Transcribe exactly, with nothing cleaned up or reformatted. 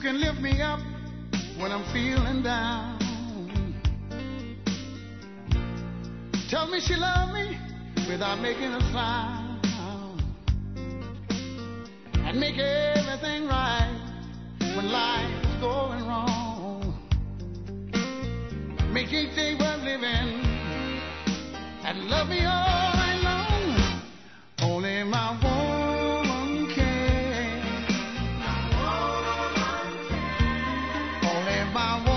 can lift me up when I'm feeling down. Tell me she loves me without making a sound, and make everything right when life's going wrong. Make each day worth living and love me all night long. Only my woman can. Only my woman